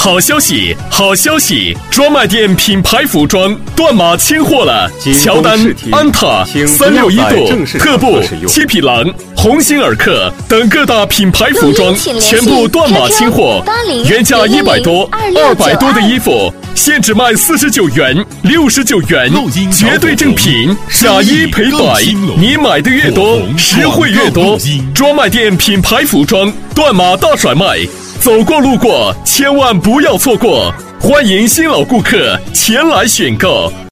好消息，好消息！专卖店品牌服装断码清货了，乔丹、安踏、361度、特步、七匹狼、鸿星尔克等各大品牌服装全部断码清货，原价100多、200多的衣服，现只卖49元、69元，绝对正品，假一赔百，你买的越多，实惠越多。专卖店品牌服装断码大甩卖。走过路过，千万不要错过！欢迎新老顾客前来选购。